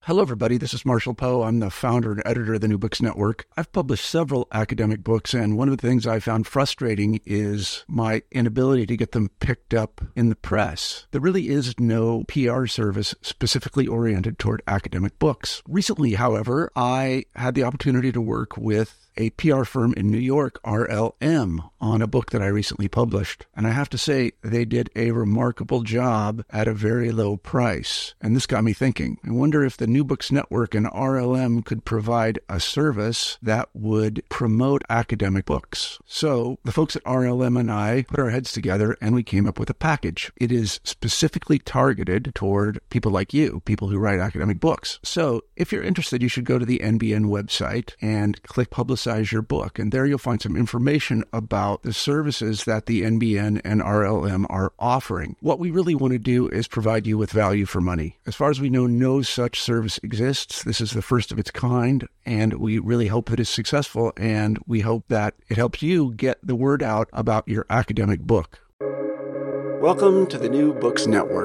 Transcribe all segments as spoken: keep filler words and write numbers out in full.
Hello, everybody. This is Marshall Poe. I'm the founder and editor of the New Books Network. I've published several academic books, and one of the things I found frustrating is my inability to get them picked up in the press. There really is no P R service specifically oriented toward academic books. Recently, however, I had the opportunity to work with a P R firm in New York, R L M, on a book that I recently published. And I have to say, they did a remarkable job at a very low price. And this got me thinking. I wonder if the New Books Network and R L M could provide a service that would promote academic books. So the folks at R L M and I put our heads together and we came up with a package. It is specifically targeted toward people like you, people who write academic books. So if you're interested, you should go to the N B N website and click Publicize your book. And there you'll find some information about the services that the N B N and R L M are offering. What we really want to do is provide you with value for money. As far as we know, no such service exists. This is the first of its kind, and we really hope that it's successful, and we hope that it helps you get the word out about your academic book. Welcome to the New Books Network.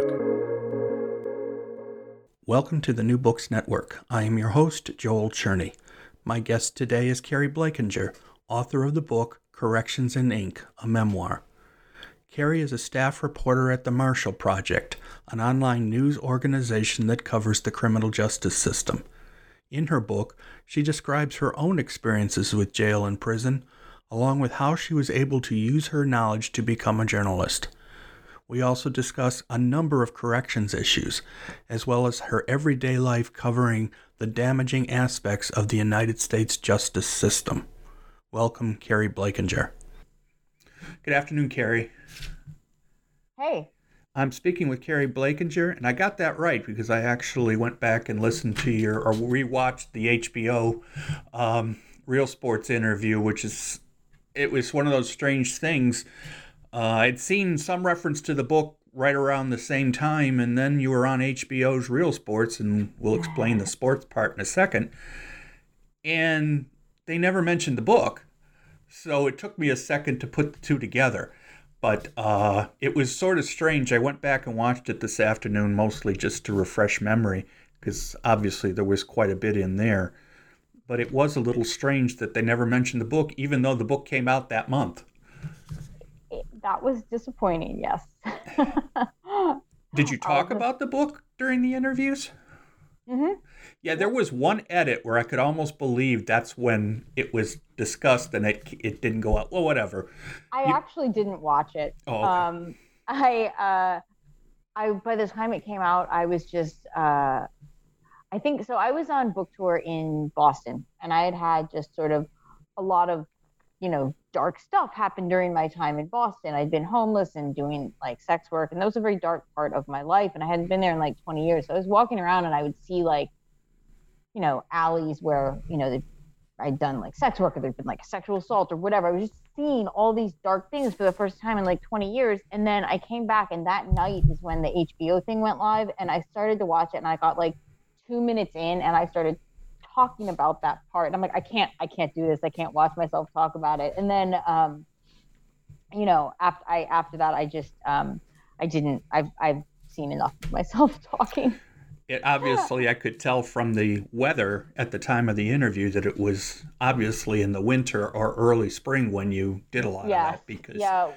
Welcome to the New Books Network. I am your host, Joel Cherney. My guest today is Carrie Blakinger, author of the book Corrections in Ink, a memoir. Carrie is a staff reporter at the Marshall Project, an online news organization that covers the criminal justice system. In her book, she describes her own experiences with jail and prison, along with how she was able to use her knowledge to become a journalist. We also discuss a number of corrections issues, as well as her everyday life covering the damaging aspects of the United States justice system. Welcome, Carrie Blakinger. Good afternoon, Carrie. Hey. I'm speaking with Carrie Blakinger, and I got that right because I actually went back and listened to your, or rewatched the H B O um, Real Sports interview, which is, it was one of those strange things. Uh, I'd seen some reference to the book right around the same time, and then you were on H B O's Real Sports, and we'll explain the sports part in a second. And they never mentioned the book, so it took me a second to put the two together. But uh, it was sort of strange. I went back and watched it this afternoon, mostly just to refresh memory, because obviously there was quite a bit in there. But it was a little strange that they never mentioned the book, even though the book came out that month. That was disappointing, yes. Did you talk about the book during the interviews? Mm-hmm. Yeah, there was one edit where I could almost believe that's when it was discussed and it it didn't go out. Well, whatever. I you... actually didn't watch it. Oh, okay. Um, I, uh, I by the time it came out, I was just, uh, I think, so I was on book tour in Boston, and I had had just sort of a lot of, you know, dark stuff happened during my time in Boston. I'd been homeless and doing like sex work, and that was a very dark part of my life. And I hadn't been there in like twenty years. So I was walking around and I would see like, you know, alleys where, you know, I'd done like sex work, or there'd been like sexual assault or whatever. I was just seeing all these dark things for the first time in like twenty years. And then I came back, and that night is when the H B O thing went live, and I started to watch it, and I got like two minutes in and I started talking about that part, and I'm like, I can't, I can't do this. I can't watch myself talk about it. And then, um, you know, after I, after that, I just, um, I didn't, I've, I've seen enough of myself talking. It obviously, I could tell from the weather at the time of the interview that it was obviously in the winter or early spring when you did a lot yes. of that, because yeah,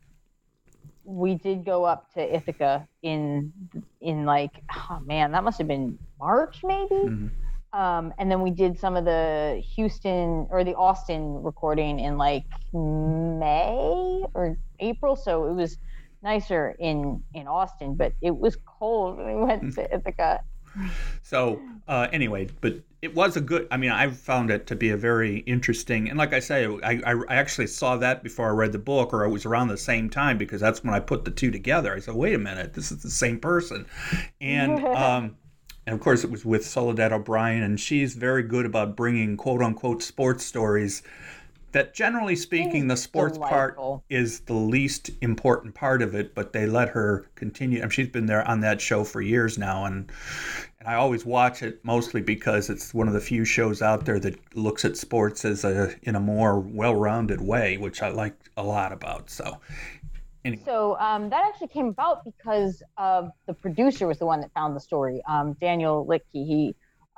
we did go up to Ithaca in, in like, oh man, that must've been March maybe. Mm-hmm. Um, and then we did some of the Houston or the Austin recording in like May or April. So it was nicer in, in Austin, but it was cold when we went to Ithaca. So uh, anyway, but it was a good, I mean, I found it to be a very interesting, and like I say, I, I actually saw that before I read the book, or it was around the same time, because that's when I put the two together. I said, wait a minute, this is the same person. And, um, And of course, it was with Soledad O'Brien, and she's very good about bringing quote-unquote sports stories that, generally speaking, the sports delightful. part is the least important part of it, but they let her continue. I mean, she's been there on that show for years now, and and I always watch it mostly because it's one of the few shows out there that looks at sports as a in a more well-rounded way, which I like a lot about. So. Anyway. So um, that actually came about because uh, the producer was the one that found the story. Um, Daniel Littke, he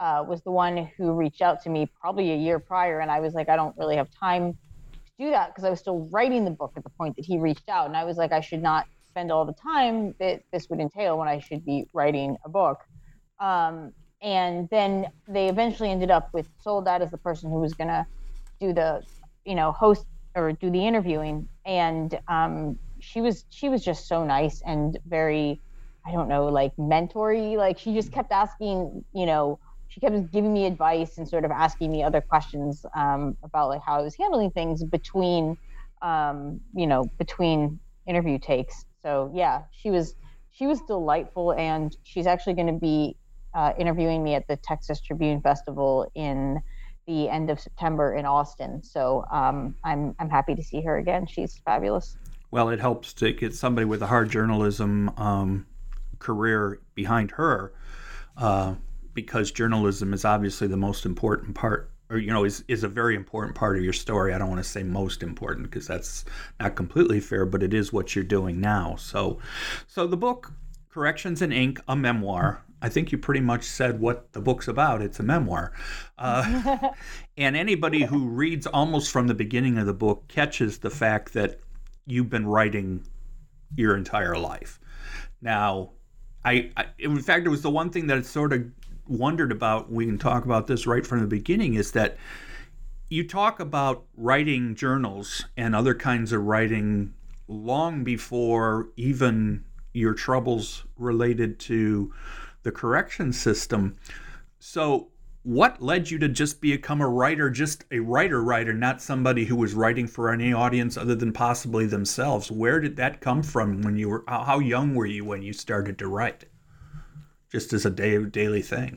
uh, was the one who reached out to me probably a year prior. And I was like, I don't really have time to do that because I was still writing the book at the point that he reached out. And I was like, I should not spend all the time that this would entail when I should be writing a book. Um, and then they eventually ended up with Soledad as the person who was going to do the, you know, host or do the interviewing. And um, she was, she was just so nice and very, I don't know, like mentor-y. Like she just kept asking, you know, she kept giving me advice and sort of asking me other questions um, about like how I was handling things between, um, you know, between interview takes. So yeah, she was, she was delightful, and she's actually going to be uh, interviewing me at the Texas Tribune Festival in the end of September in Austin. So um, I'm I'm happy to see her again. She's fabulous. Well, it helps to get somebody with a hard journalism um, career behind her, uh, because journalism is obviously the most important part, or you know, is is a very important part of your story. I don't want to say most important because that's not completely fair, but it is what you're doing now. So, so the book Corrections in Ink, a memoir. I think you pretty much said what the book's about. It's a memoir. Uh, and anybody who reads almost from the beginning of the book catches the fact that you've been writing your entire life. Now, I, I in fact, it was the one thing that I sort of wondered about, we can talk about this right from the beginning, is that you talk about writing journals and other kinds of writing long before even your troubles related to the correction system. So what led you to just become a writer, just a writer writer, not somebody who was writing for any audience other than possibly themselves? Where did that come from when you were, how young were you when you started to write? Just as a day, daily thing.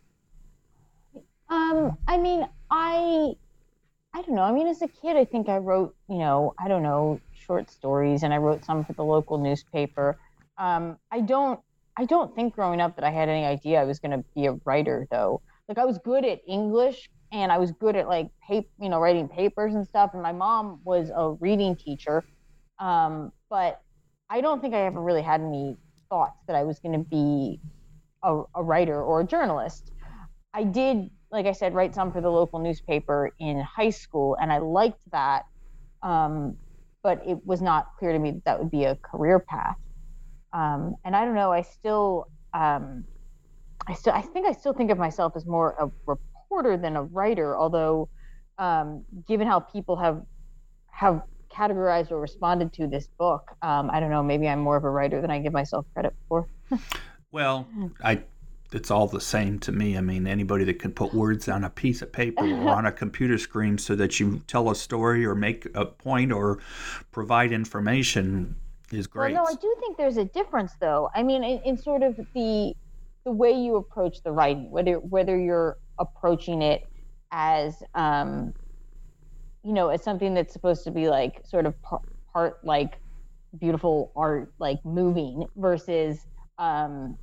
Um, I mean, I, I don't know. I mean, as a kid, I think I wrote, you know, I don't know, short stories, and I wrote some for the local newspaper. Um, I don't, I don't think growing up that I had any idea I was going to be a writer, though. Like, I was good at English, and I was good at like, paper, you know, writing papers and stuff. And my mom was a reading teacher, um, but I don't think I ever really had any thoughts that I was going to be a, a writer or a journalist. I did, like I said, write some for the local newspaper in high school, and I liked that, um, but it was not clear to me that that would be a career path. Um, and I don't know, I still, um, I still, I think I still think of myself as more a reporter than a writer, although, um, given how people have, have categorized or responded to this book, um, I don't know, maybe I'm more of a writer than I give myself credit for. Well, I, it's all the same to me. I mean, anybody that can put words on a piece of paper or on a computer screen so that you tell a story or make a point or provide information is great. Well, no, I do think there's a difference, though. I mean, in, in sort of the the way you approach the writing, whether whether you're approaching it as, um, you know, as something that's supposed to be like sort of part, part like beautiful art, like moving, versus um,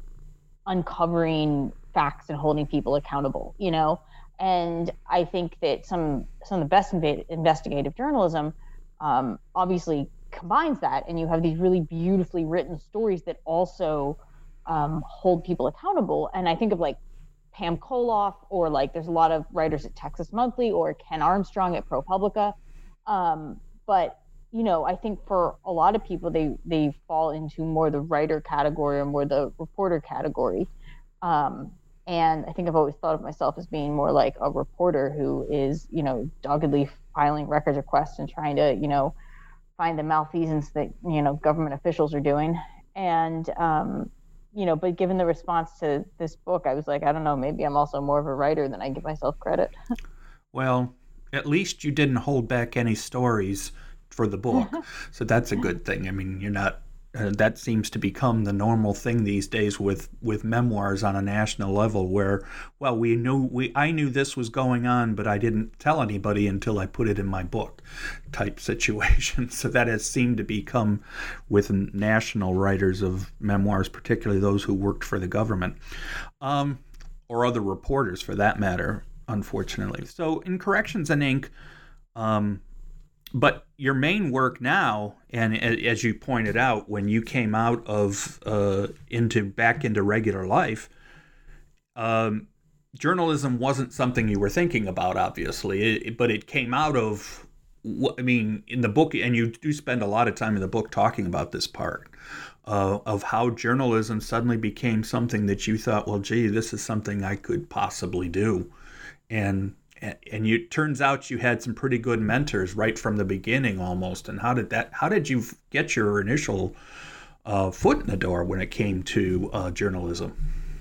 uncovering facts and holding people accountable, you know. And I think that some some of the best inv- investigative journalism, um, obviously, combines that, and you have these really beautifully written stories that also um, hold people accountable. And I think of like Pam Koloff, or like there's a lot of writers at Texas Monthly, or Ken Armstrong at ProPublica. Um, but you know, I think for a lot of people, they they fall into more the writer category or more the reporter category. Um, and I think I've always thought of myself as being more like a reporter who is, you know, doggedly filing records requests and trying to, you know, find the malfeasance that, you know, government officials are doing. And, um, you know, but given the response to this book, I was like, I don't know, maybe I'm also more of a writer than I give myself credit. Well, at least you didn't hold back any stories for the book. So that's a good thing. I mean, you're not, uh, that seems to become the normal thing these days with, with memoirs on a national level where, well, we knew, we, I knew this was going on, but I didn't tell anybody until I put it in my book type situation. So that has seemed to become with national writers of memoirs, particularly those who worked for the government, um, or other reporters for that matter, unfortunately. So in Corrections in Ink, um, but your main work now, and as you pointed out, when you came out of uh, into back into regular life, um, journalism wasn't something you were thinking about, obviously, it, but it came out of, I mean, in the book, and you do spend a lot of time in the book talking about this part uh, of how journalism suddenly became something that you thought, well, gee, this is something I could possibly do. And and you, it turns out you had some pretty good mentors right from the beginning almost. And how did that, how did you get your initial uh, foot in the door when it came to uh, journalism?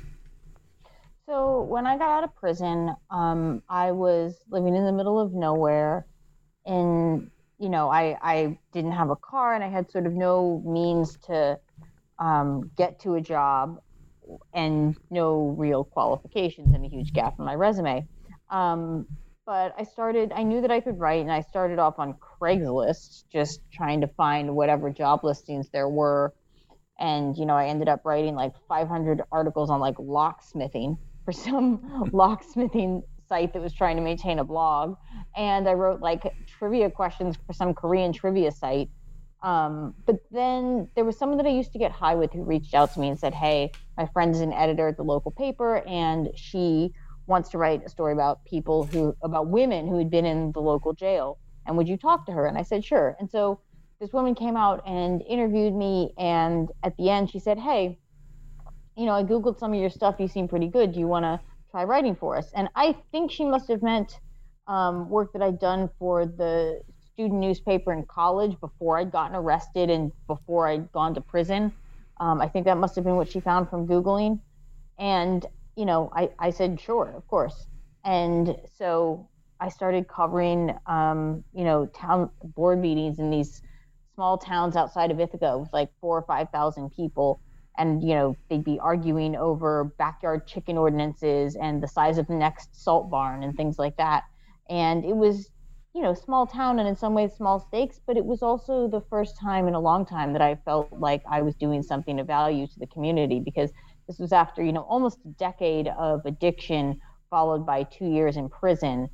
So when I got out of prison, um, I was living in the middle of nowhere. And, you know, I, I didn't have a car and I had sort of no means to um, get to a job and no real qualifications and a huge gap in my resume. Um, but I started, I knew that I could write, and I started off on Craigslist, just trying to find whatever job listings there were. And, you know, I ended up writing like five hundred articles on like locksmithing for some locksmithing site that was trying to maintain a blog. And I wrote like trivia questions for some Korean trivia site. Um, but then there was someone that I used to get high with who reached out to me and said, hey, my friend is an editor at the local paper, and she wants to write a story about people who, about women who had been in the local jail. And would you talk to her? And I said, sure. And so this woman came out and interviewed me. And at the end, she said, hey, you know, I Googled some of your stuff. You seem pretty good. Do you want to try writing for us? And I think she must have meant um, work that I'd done for the student newspaper in college before I'd gotten arrested and before I'd gone to prison. Um, I think that must have been what she found from Googling. And, you know, I, I said, sure, of course. And so I started covering, um, you know, town board meetings in these small towns outside of Ithaca with like four or five thousand people. And, you know, they'd be arguing over backyard chicken ordinances and the size of the next salt barn and things like that. And it was, you know, small town and in some ways small stakes, but it was also the first time in a long time that I felt like I was doing something of value to the community, because this was after, you know, almost a decade of addiction followed by two years in prison.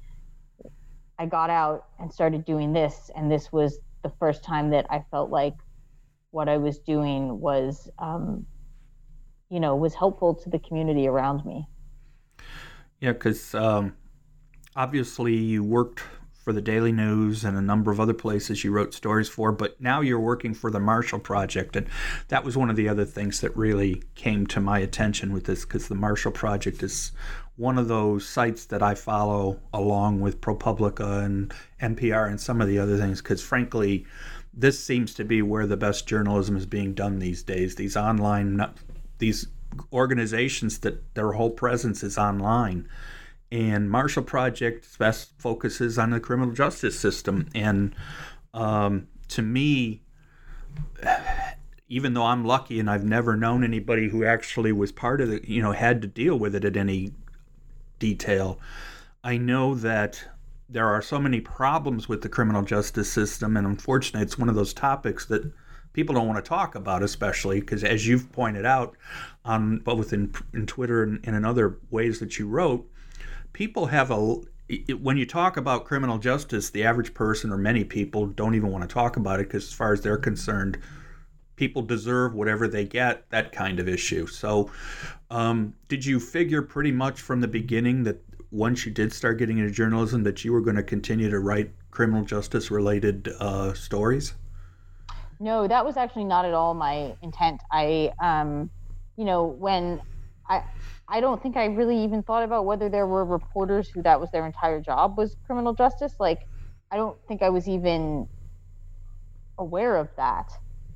I got out and started doing this, and this was the first time that I felt like what I was doing was, um, you know, was helpful to the community around me. Yeah, because um, obviously you worked for the Daily News and a number of other places you wrote stories for, but now you're working for the Marshall Project, and that was one of the other things that really came to my attention with this, because the Marshall Project is one of those sites that I follow along with ProPublica and N P R and some of the other things, because frankly, this seems to be where the best journalism is being done these days. These online, these organizations that their whole presence is online. And Marshall Project best focuses on the criminal justice system. And um, to me, even though I'm lucky and I've never known anybody who actually was part of it, you know, had to deal with it at any detail, I know that there are so many problems with the criminal justice system, and unfortunately, it's one of those topics that people don't want to talk about, especially because, as you've pointed out, on both in, in Twitter and, and in other ways that you wrote, people have a, it, when you talk about criminal justice, the average person or many people don't even want to talk about it, because as far as they're concerned, people deserve whatever they get, that kind of issue. So um, did you figure pretty much from the beginning that once you did start getting into journalism that you were going to continue to write criminal justice related uh, stories? No, that was actually not at all my intent. I, um, you know, when I, I don't think I really even thought about whether there were reporters who that was their entire job was criminal justice. Like, I don't think I was even aware of that.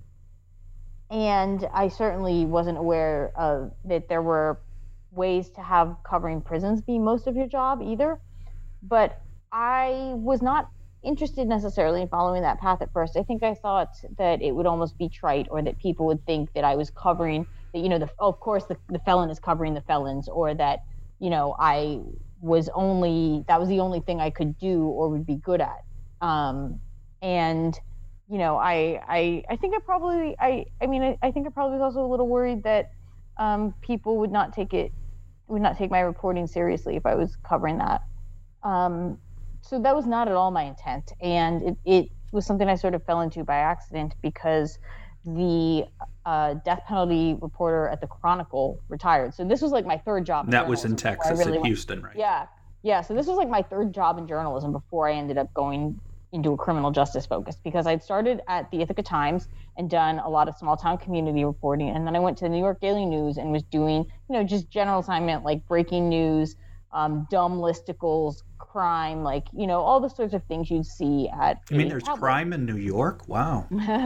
And I certainly wasn't aware of that there were ways to have covering prisons be most of your job either. But I was not interested necessarily in following that path at first. I think I thought that it would almost be trite, or that people would think that I was covering, that, you know, the, of course the, the felon is covering the felons, or that, you know, I was only, that was the only thing I could do or would be good at. Um, and, you know, I, I, I think I probably, I, I mean, I, I think I probably was also a little worried that um, people would not take it, would not take my reporting seriously if I was covering that. Um, so that was not at all my intent. And it, it was something I sort of fell into by accident, because the uh, death penalty reporter at the Chronicle retired. So this was like my third job. That was in Texas, really in Houston, right? Yeah. Yeah. So this was like my third job in journalism before I ended up going into a criminal justice focus, because I'd started at the Ithaca Times and done a lot of small town community reporting. And then I went to the New York Daily News and was doing, you know, just general assignment, like breaking news, um, dumb listicles, crime, like, you know, all the sorts of things you'd see at. I mean, there's tabloid. Crime in New York? Wow.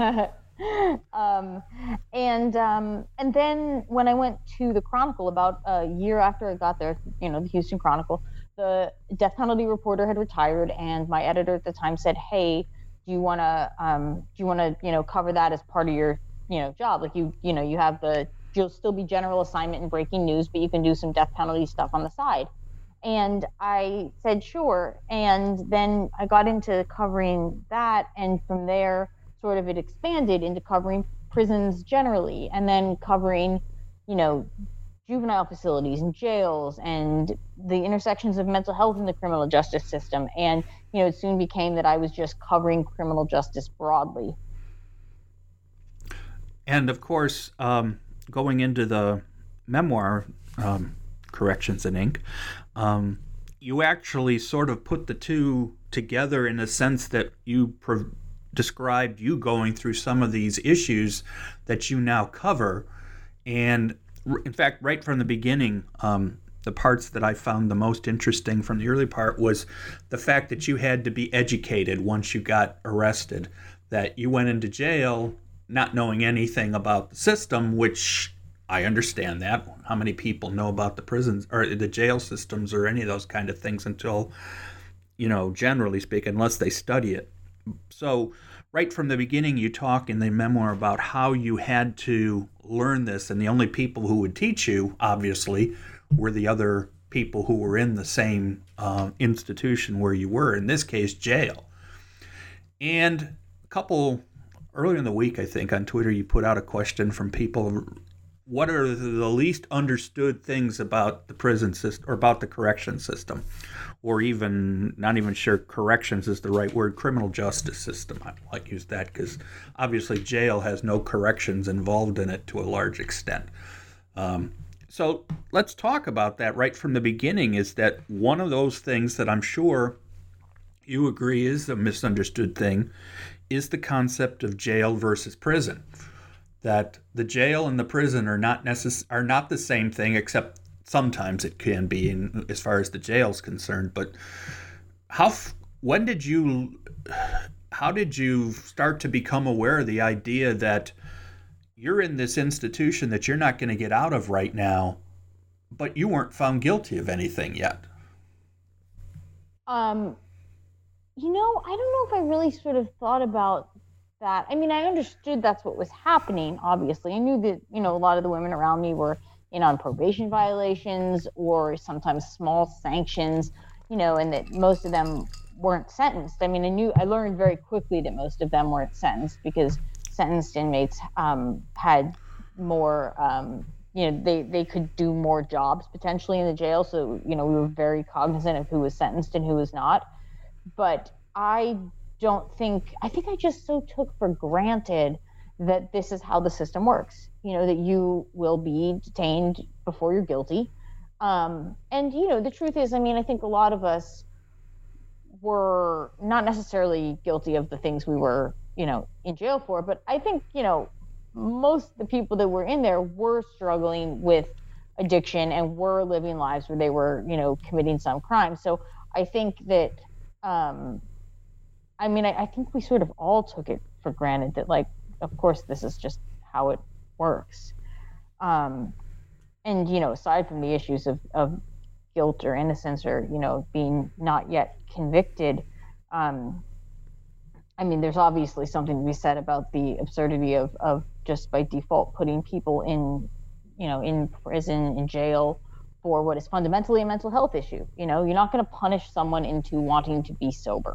um, and um, and then when I went to the Chronicle about a year after I got there, you know, the Houston Chronicle, the death penalty reporter had retired, and my editor at the time said, "Hey, do you want to, um, do you want to, you know, cover that as part of your, you know, job? Like you, you know, you have the, you'll still be general assignment in breaking news, but you can do some death penalty stuff on the side." And I said, sure. And then I got into covering that, and from there, sort of it expanded into covering prisons generally, and then covering, you know, juvenile facilities and jails and the intersections of mental health in the criminal justice system. And, you know, it soon became that I was just covering criminal justice broadly. And of course, um, going into the memoir, um, Corrections and Ink, um, you actually sort of put the two together in a sense that you pro- described you going through some of these issues that you now cover. And in fact, right from the beginning, um, the parts that I found the most interesting from the early part was the fact that you had to be educated once you got arrested, that you went into jail not knowing anything about the system, which I understand that. How many people know about the prisons or the jail systems or any of those kind of things until, you know, generally speaking, unless they study it. So right from the beginning, you talk in the memoir about how you had to learn this, and the only people who would teach you, obviously, were the other people who were in the same uh, institution where you were, in this case, jail. And a couple, earlier in the week, I think, on Twitter, you put out a question from people, what are the least understood things about the prison system, or about the correction system? Or even, not even sure corrections is the right word, criminal justice system. I like to use that because obviously jail has no corrections involved in it to a large extent. Um, so let's talk about that right from the beginning, is that one of those things that I'm sure you agree is a misunderstood thing is the concept of jail versus prison. That the jail and the prison are not necess- are not the same thing, except sometimes it can be in, as far as the jail's concerned. But how, when did you, how did you start to become aware of the idea that you're in this institution that you're not going to get out of right now, but you weren't found guilty of anything yet? Um, you know, I don't know if I really sort of thought about that. I mean, I understood that's what was happening, obviously. I knew that, you know, a lot of the women around me were in on probation violations or sometimes small sanctions, you know, and that most of them weren't sentenced. I mean, I knew, I learned very quickly that most of them weren't sentenced because sentenced inmates um, had more, um, you know, they, they could do more jobs potentially in the jail. So, you know, we were very cognizant of who was sentenced and who was not. But I don't think, I think I just so took for granted that this is how the system works, you know, that you will be detained before you're guilty. Um, and, you know, the truth is, I mean, I think a lot of us were not necessarily guilty of the things we were, you know, in jail for, but I think, you know, most of the people that were in there were struggling with addiction and were living lives where they were, you know, committing some crime. So I think that, um, I mean, I, I think we sort of all took it for granted that, like, of course, this is just how it works. Um, and, you know, aside from the issues of, of guilt or innocence or, you know, being not yet convicted, um, I mean, there's obviously something to be said about the absurdity of, of just by default putting people in, you know, in prison, in jail for what is fundamentally a mental health issue. You know, you're not going to punish someone into wanting to be sober.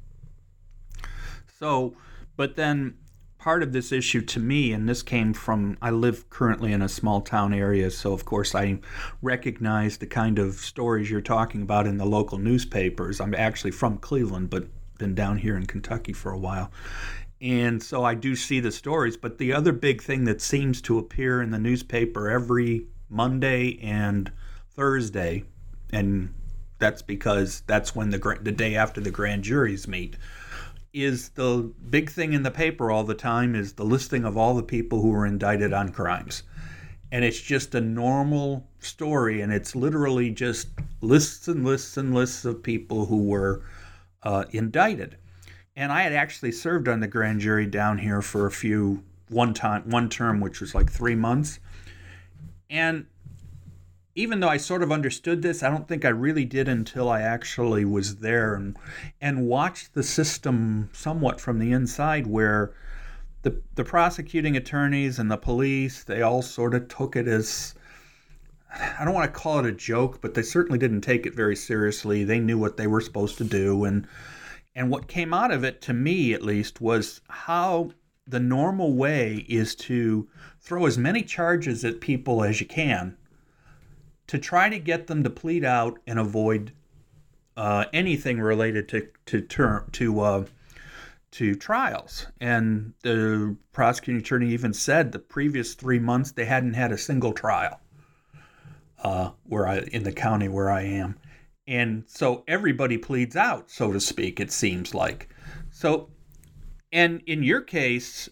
So, but then part of this issue to me, and this came from, I live currently in a small town area, so of course I recognize the kind of stories you're talking about in the local newspapers. I'm actually from Cleveland, but been down here in Kentucky for a while. And so I do see the stories. But the other big thing that seems to appear in the newspaper every Monday and Thursday, and that's because that's when the the day after the grand juries meet, is the big thing in the paper all the time is the listing of all the people who were indicted on crimes. And it's just a normal story, and it's literally just lists and lists and lists of people who were uh, indicted. And I had actually served on the grand jury down here for a few, one time, one term, which was like three months. And even though I sort of understood this, I don't think I really did until I actually was there and and watched the system somewhat from the inside, where the the prosecuting attorneys and the police, they all sort of took it as, I don't want to call it a joke, but they certainly didn't take it very seriously. They knew what they were supposed to do. And and what came out of it, to me at least, was how the normal way is to throw as many charges at people as you can to try to get them to plead out and avoid uh, anything related to to term to uh, to trials. And the prosecuting attorney even said the previous three months they hadn't had a single trial uh, where I in the county where I am, and so everybody pleads out, so to speak. It seems like so. And in your case,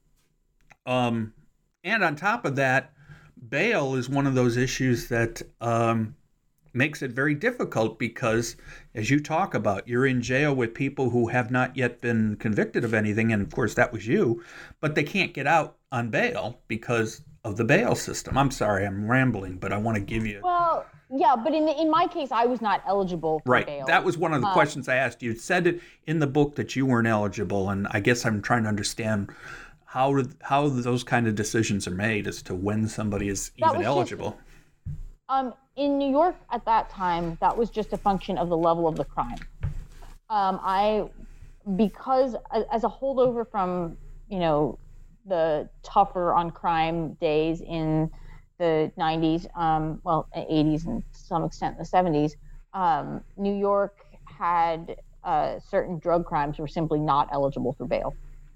um, and on top of that, bail is one of those issues that um, makes it very difficult because, as you talk about, you're in jail with people who have not yet been convicted of anything, and of course that was you, but they can't get out on bail because of the bail system. I'm sorry, I'm rambling, but I want to give you... Well, yeah, but in in my case, I was not eligible for right. bail. That was one of the um, questions I asked you. It said it in the book that you weren't eligible, and I guess I'm trying to understand how how those kind of decisions are made as to when somebody is even eligible. Just, um, in New York at that time, that was just a function of the level of the crime. Um, I, because as a holdover from, you know, the tougher on crime days in the nineties, um, well, eighties and to some extent the seventies, um, New York had uh, certain drug crimes were simply not eligible for bail.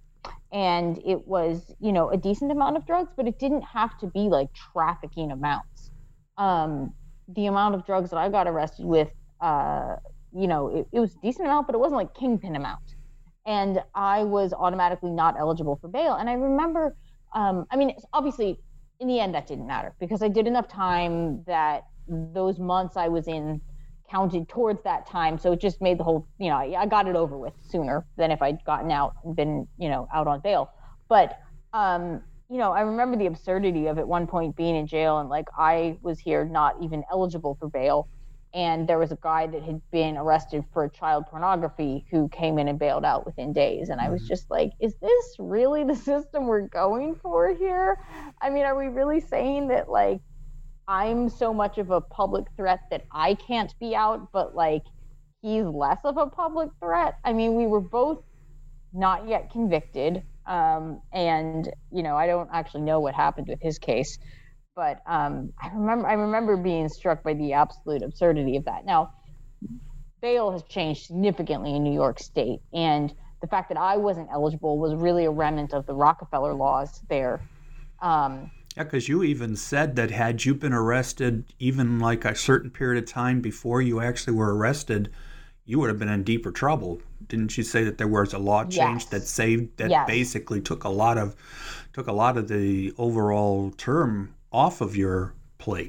And it was, you know, a decent amount of drugs, but it didn't have to be like trafficking amounts. Um, the amount of drugs that I got arrested with, uh, you know, it, it was a decent amount, but it wasn't like kingpin amount. And I was automatically not eligible for bail. And I remember, um, I mean, obviously, in the end, that didn't matter because I did enough time that those months I was in counted towards that time. So it just made the whole, you know, I, I got it over with sooner than if I'd gotten out and been, you know, out on bail. But, um, you know, I remember the absurdity of at one point being in jail and like I was here not even eligible for bail. And there was a guy that had been arrested for child pornography who came in and bailed out within days. And I was just like, is this really the system we're going for here? I mean, are we really saying that like I'm so much of a public threat that I can't be out, but like he's less of a public threat? I mean, we were both not yet convicted. Um, and, you know, I don't actually know what happened with his case. But um, I remember I remember being struck by the absolute absurdity of that. Now, bail has changed significantly in New York State, and the fact that I wasn't eligible was really a remnant of the Rockefeller laws there. Um, yeah, because you even said that had you been arrested even like a certain period of time before you actually were arrested, you would have been in deeper trouble. Didn't you say that there was a law change yes. that saved that yes. basically took a lot of took a lot of the overall term off of your plate?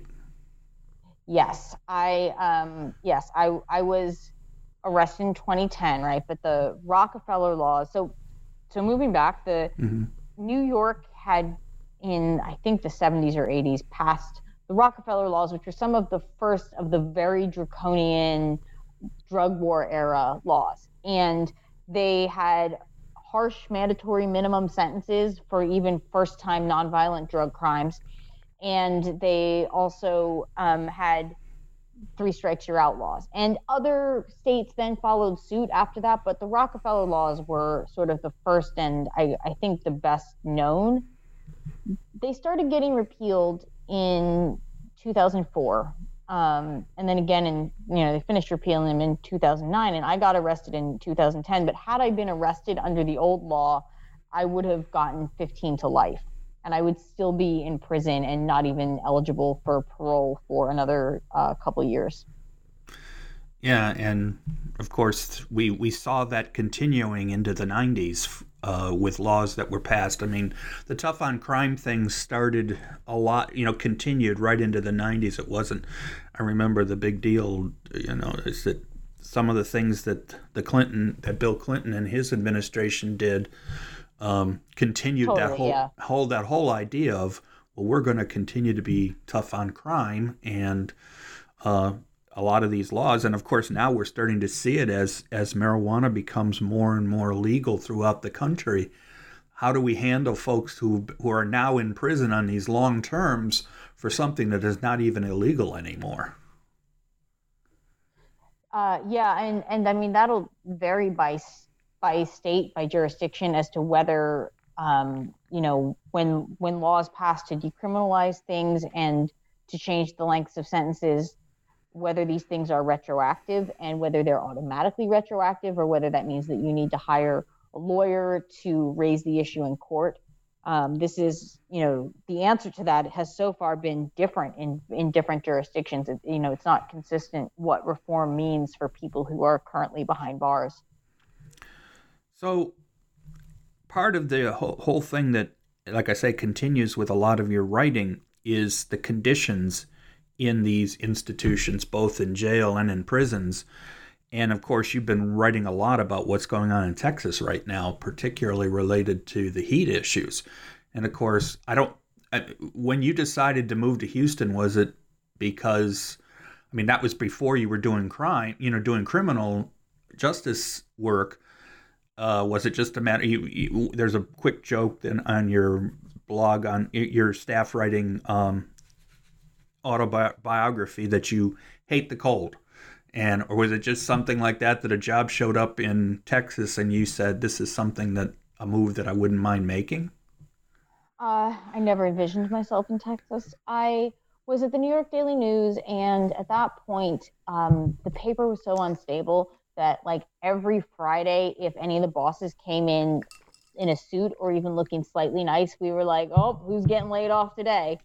Yes, I um, yes, I I was arrested in twenty ten, right? But the Rockefeller laws. So, so moving back, the mm-hmm. New York had in I think the seventies or eighties passed the Rockefeller laws, which were some of the first of the very draconian drug war era laws, and they had harsh mandatory minimum sentences for even first-time nonviolent drug crimes. And they also um, had three strikes, you're out laws. And other states then followed suit after that, but the Rockefeller laws were sort of the first and I, I think the best known. They started getting repealed in two thousand four. Um, and then again, in you know, they finished repealing them in two thousand nine, and I got arrested in two thousand ten. But had I been arrested under the old law, I would have gotten fifteen to life, and I would still be in prison and not even eligible for parole for another uh, couple years. Yeah, and of course, we, we saw that continuing into the nineties uh, with laws that were passed. I mean, the tough on crime thing started a lot, you know, continued right into the nineties. It wasn't, I remember the big deal, you know, is that some of the things that the Clinton, that Bill Clinton and his administration did um, continued Totally, that whole, yeah. whole, that whole idea of, well, we're going to continue to be tough on crime and, uh, a lot of these laws, and of course now we're starting to see it as as marijuana becomes more and more legal throughout the country. How do we handle folks who who are now in prison on these long terms for something that is not even illegal anymore? Uh, yeah, and and I mean that'll vary by by state, by jurisdiction, as to whether um, you know when when laws pass to decriminalize things and to change the lengths of sentences, whether these things are retroactive and whether they're automatically retroactive, or whether that means that you need to hire a lawyer to raise the issue in court. Um, this is, you know, the answer to that has so far been different in, in different jurisdictions. It, you know, it's not consistent what reform means for people who are currently behind bars. So part of the whole, whole thing that, like I say, continues with a lot of your writing is the conditions in these institutions, both in jail and in prisons. And of course, you've been writing a lot about what's going on in Texas right now, particularly related to the heat issues. And of course, I don't, I, when you decided to move to Houston, was it because, I mean, that was before you were doing crime, you know, doing criminal justice work. Uh, was it just a matter, you, you, there's a quick joke then on your blog, on your staff writing, um, autobiography, that you hate the cold, and or was it just something like that, that a job showed up in Texas and you said, this is something that a move that I wouldn't mind making? Uh, I never envisioned myself in Texas. I was at the New York Daily News, and at that point, um, the paper was so unstable that like every Friday, if any of the bosses came in in a suit or even looking slightly nice, we were like, oh, who's getting laid off today?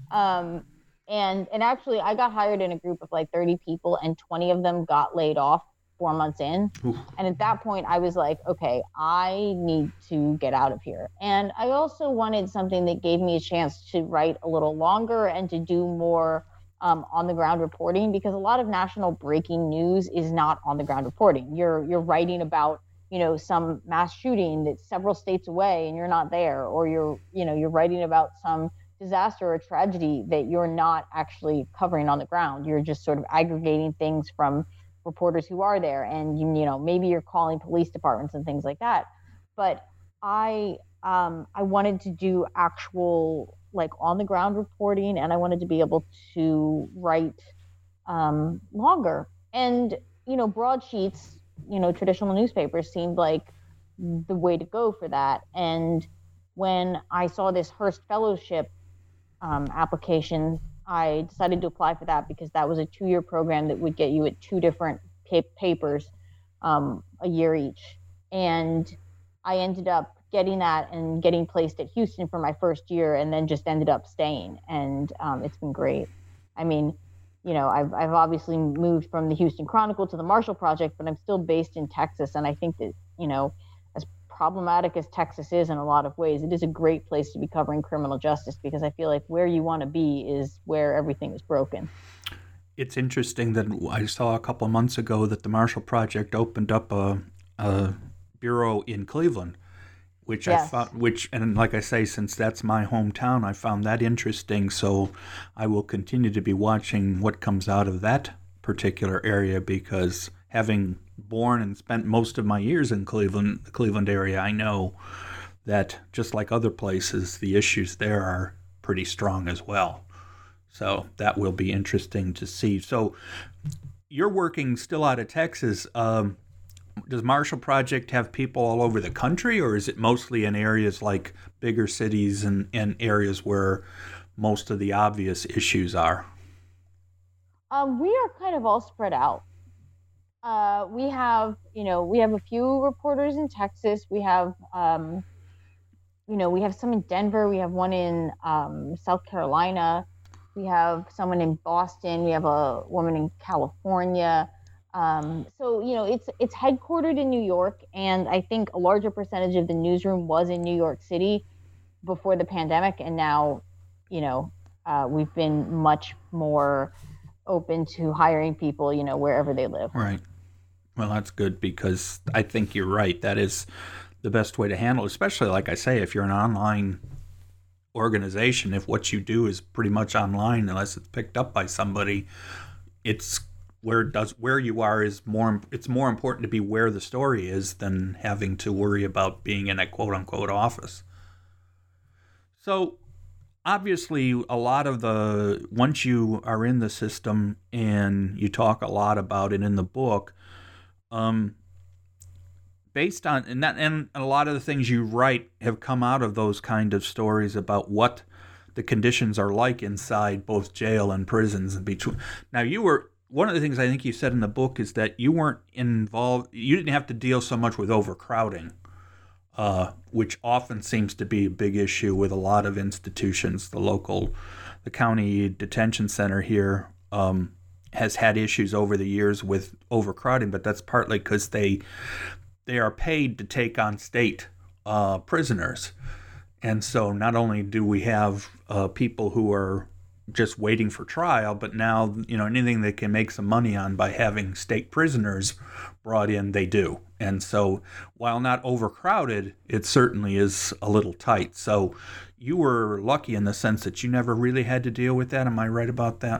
Um, And and actually, I got hired in a group of like thirty people, and twenty of them got laid off four months in. Oof. And at that point, I was like, okay, I need to get out of here. And I also wanted something that gave me a chance to write a little longer and to do more um, on the ground reporting, because a lot of national breaking news is not on the ground reporting. You're you're writing about, you know, some mass shooting that's several states away and you're not there, or you're you know you're writing about some disaster or tragedy that you're not actually covering on the ground. You're just sort of aggregating things from reporters who are there, and you, you know maybe you're calling police departments and things like that. But I um, I wanted to do actual like on the ground reporting, and I wanted to be able to write um, longer. And you know broadsheets, you know traditional newspapers seemed like the way to go for that. And when I saw this Hearst Fellowship Um, application, I decided to apply for that because that was a two-year program that would get you at two different pa- papers um, a year each. And I ended up getting that and getting placed at Houston for my first year, and then just ended up staying. And um, it's been great. I mean, you know, I've I've obviously moved from the Houston Chronicle to the Marshall Project, but I'm still based in Texas. And I think that, you know, as problematic as Texas is in a lot of ways, it is a great place to be covering criminal justice, because I feel like where you want to be is where everything is broken. It's interesting that I saw a couple of months ago that the Marshall Project opened up a, a bureau in Cleveland, which yes. I found, which, and like I say, since that's my hometown, I found that interesting. So I will continue to be watching what comes out of that particular area, because having born and spent most of my years in Cleveland, the Cleveland area, I know that just like other places, the issues there are pretty strong as well. So that will be interesting to see. So you're working still out of Texas. Um, does Marshall Project have people all over the country, or is it mostly in areas like bigger cities and, and areas where most of the obvious issues are? Um, we are kind of all spread out. Uh, we have, you know, we have a few reporters in Texas. We have um, you know, we have some in Denver. We have one in um, South Carolina. We have someone in Boston. We have a woman in California. Um, so, you know, it's it's headquartered in New York, and I think a larger percentage of the newsroom was in New York City before the pandemic, and now, you know, uh, we've been much more open to hiring people, you know, wherever they live. Right. Well, that's good, because I think you're right. That is the best way to handle it, especially, like I say, if you're an online organization, if what you do is pretty much online, unless it's picked up by somebody, it's where it does where you are is more. It's more important to be where the story is than having to worry about being in a quote unquote office. So obviously, a lot of the once you are in the system, and you talk a lot about it in the book, um, based on and that and a lot of the things you write have come out of those kind of stories about what the conditions are like inside both jail and prisons and between. Now, you were one of the things I think you said in the book is that you weren't involved. You didn't have to deal so much with overcrowding, uh, which often seems to be a big issue with a lot of institutions. The local, the county detention center here um, has had issues over the years with overcrowding, but that's partly because they they are paid to take on state uh, prisoners. And so not only do we have uh, people who are just waiting for trial, but now, you know, anything they can make some money on by having state prisoners brought in, they do. And so while not overcrowded, it certainly is a little tight. So you were lucky in the sense that you never really had to deal with that. Am I right about that?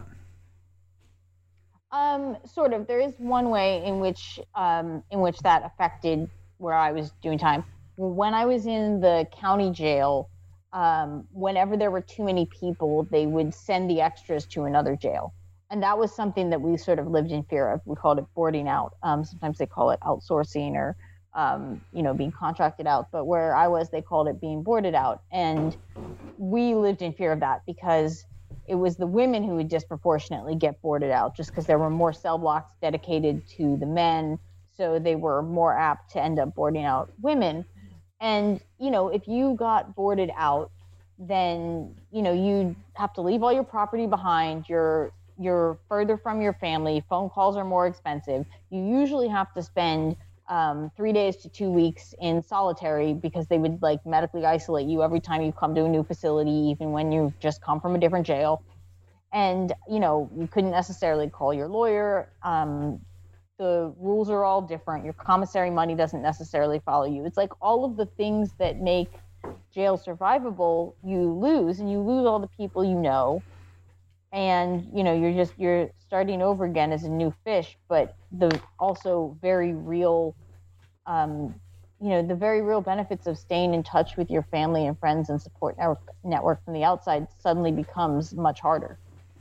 Um, sort of. There is one way in which um, in which that affected where I was doing time. When I was in the county jail, um, whenever there were too many people, they would send the extras to another jail. And that was something that we sort of lived in fear of. We called it boarding out. Um, sometimes they call it outsourcing or, um, you know, being contracted out. But where I was, they called it being boarded out. And we lived in fear of that because it was the women who would disproportionately get boarded out just because there were more cell blocks dedicated to the men. So they were more apt to end up boarding out women. And, you know, if you got boarded out, then, you know, you'd have to leave all your property behind. You're, you're further from your family. Phone calls are more expensive. You usually have to spend um, three days to two weeks in solitary because they would like medically isolate you every time you come to a new facility, even when you've just come from a different jail. And, you know, you couldn't necessarily call your lawyer. Um, the rules are all different. Your commissary money doesn't necessarily follow you. It's like all of the things that make jail survivable, you lose, and you lose all the people you know. And, you know, you're just, you're starting over again as a new fish, but the also very real, um, you know, the very real benefits of staying in touch with your family and friends and support network, network from the outside suddenly becomes much harder.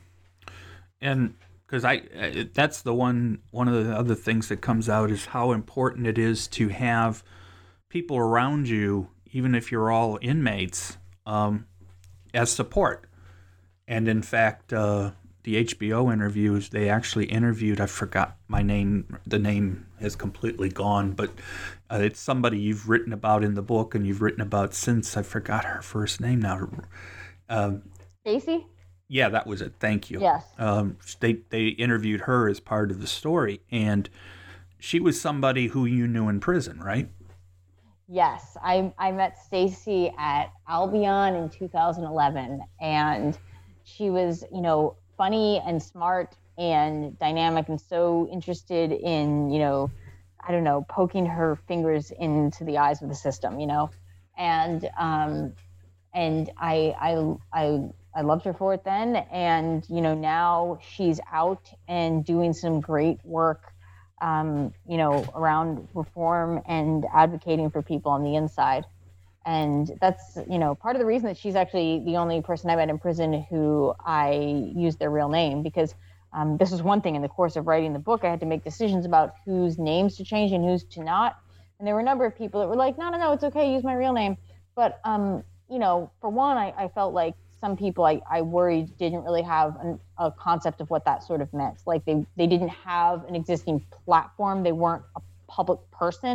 And because I, that's the one, one of the other things that comes out is how important it is to have people around you, even if you're all inmates, um, as support. And in fact, uh, the H B O interviews, they actually interviewed, I forgot my name, the name has completely gone, but uh, it's somebody you've written about in the book and you've written about since. I forgot her first name now. Um, Stacey? Yeah, that was it. Thank you. Yes. Um, they, they interviewed her as part of the story, and she was somebody who you knew in prison, right? Yes. I, I met Stacey at Albion in two thousand eleven, and she was, you know, funny and smart and dynamic and so interested in, you know, I don't know, poking her fingers into the eyes of the system, you know, and um, and I I I I loved her for it then, and you know now she's out and doing some great work, um, you know, around reform and advocating for people on the inside. And that's, you know, part of the reason that she's actually the only person I met in prison who I used their real name, because um, this was one thing in the course of writing the book. I had to make decisions about whose names to change and whose to not. And there were a number of people that were like, no, no, no, it's okay, use my real name. But, um, you know, for one, I, I felt like some people I, I worried didn't really have an, a concept of what that sort of meant. Like they, they didn't have an existing platform. They weren't a public person.